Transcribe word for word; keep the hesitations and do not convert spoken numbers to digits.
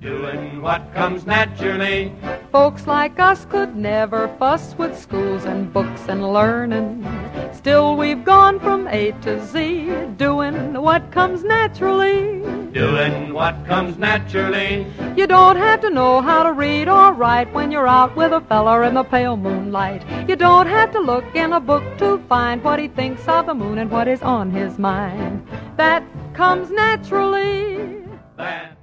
doing what comes naturally. Folks like us could never fuss with schools and books and learning. Still we've gone from A to Z, doing what comes naturally. Doing what comes naturally. You don't have to know how to read or write when you're out with a feller in the pale moonlight. You don't have to look in a book to find what he thinks of the moon and what is on his mind. That comes naturally. That